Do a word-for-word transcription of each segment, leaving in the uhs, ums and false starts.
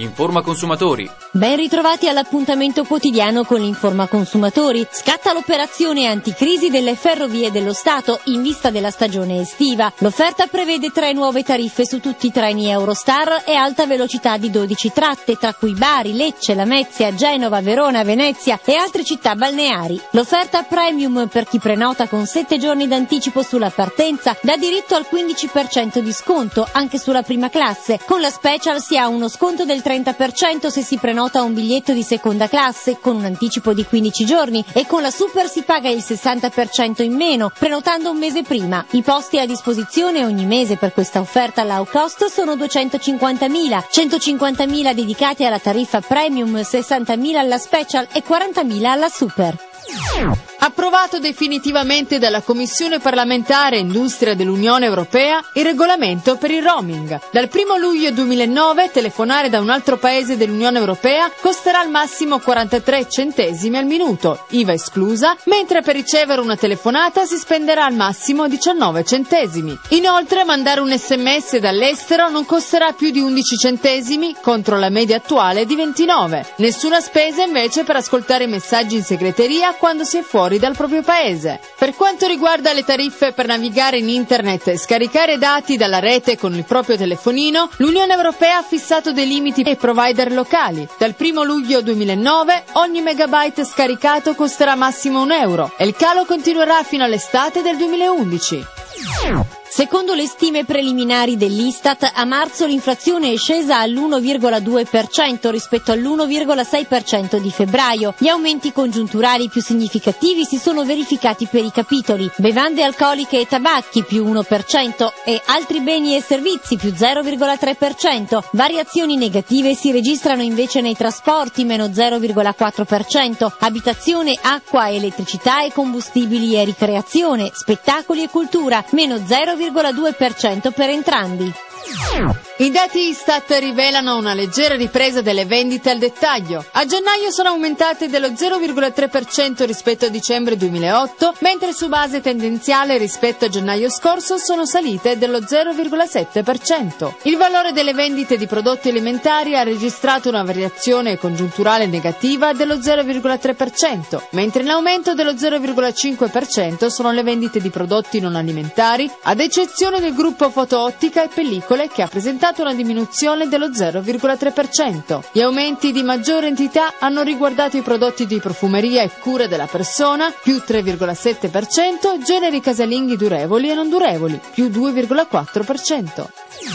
Informa Consumatori. Ben ritrovati all'appuntamento quotidiano con l'Informa Consumatori. Scatta l'operazione anticrisi delle Ferrovie dello Stato in vista della stagione estiva. L'offerta prevede tre nuove tariffe su tutti i treni Eurostar e alta velocità di dodici tratte, tra cui Bari, Lecce, Lamezia, Genova, Verona, Venezia e altre città balneari. L'offerta premium per chi prenota con sette giorni d'anticipo sulla partenza dà diritto al quindici per cento di sconto anche sulla prima classe. Con la Special si ha uno sconto del trenta per cento se si prenota un biglietto di seconda classe con un anticipo di quindici giorni e con la Super si paga il sessanta per cento in meno prenotando un mese prima. I posti a disposizione ogni mese per questa offerta low cost sono duecentocinquantamila, centocinquantamila dedicati alla tariffa premium, sessantamila alla Special e quarantamila alla Super. Approvato definitivamente dalla Commissione parlamentare Industria dell'Unione Europea il regolamento per il roaming. Dal primo luglio duemilanove telefonare da un altro paese dell'Unione Europea costerà al massimo quarantatré centesimi al minuto, I V A esclusa, mentre per ricevere una telefonata si spenderà al massimo diciannove centesimi. Inoltre mandare un sms dall'estero non costerà più di undici centesimi contro la media attuale di ventinove. Nessuna spesa invece per ascoltare i messaggi in segreteria quando si è fuori dal proprio paese. Per quanto riguarda le tariffe per navigare in internet e scaricare dati dalla rete con il proprio telefonino, l'Unione Europea ha fissato dei limiti ai provider locali. Dal primo luglio duemilanove ogni megabyte scaricato costerà massimo un euro e il calo continuerà fino all'estate del duemilaundici. Secondo le stime preliminari dell'Istat, a marzo l'inflazione è scesa all'uno virgola due per cento rispetto all'uno virgola sei per cento di febbraio. Gli aumenti congiunturali più significativi si sono verificati per i capitoli bevande alcoliche e tabacchi più uno per cento e altri beni e servizi più zero virgola tre per cento. Variazioni negative si registrano invece nei trasporti meno zero virgola quattro per cento, abitazione, acqua, elettricità e combustibili e ricreazione, spettacoli e cultura meno zero virgola due per cento per entrambi. I dati Istat rivelano una leggera ripresa delle vendite al dettaglio. A gennaio sono aumentate dello zero virgola tre per cento rispetto a dicembre duemilaotto, mentre su base tendenziale rispetto a gennaio scorso sono salite dello zero virgola sette per cento. Il valore delle vendite di prodotti alimentari ha registrato una variazione congiunturale negativa dello zero virgola tre per cento, mentre in aumento dello zero virgola cinque per cento sono le vendite di prodotti non alimentari, ad eccezione del gruppo fotoottica e pellicole che ha presentato una diminuzione dello zero virgola tre per cento. Gli aumenti di maggiore entità hanno riguardato i prodotti di profumeria e cura della persona, più tre virgola sette per cento, generi casalinghi durevoli e non durevoli, più due virgola quattro per cento.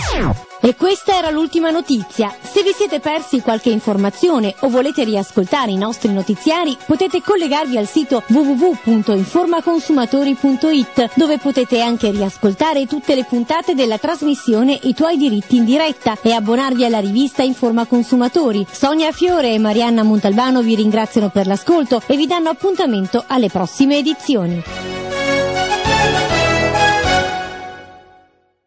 E questa era l'ultima notizia. Se vi siete persi qualche informazione o volete riascoltare i nostri notiziari, potete collegarvi al sito w w w punto informaconsumatori punto i t, dove potete anche riascoltare tutte le puntate della trasmissione I tuoi diritti in diretta e abbonarvi alla rivista Informa Consumatori. Sonia Fiore e Marianna Montalbano vi ringraziano per l'ascolto e vi danno appuntamento alle prossime edizioni.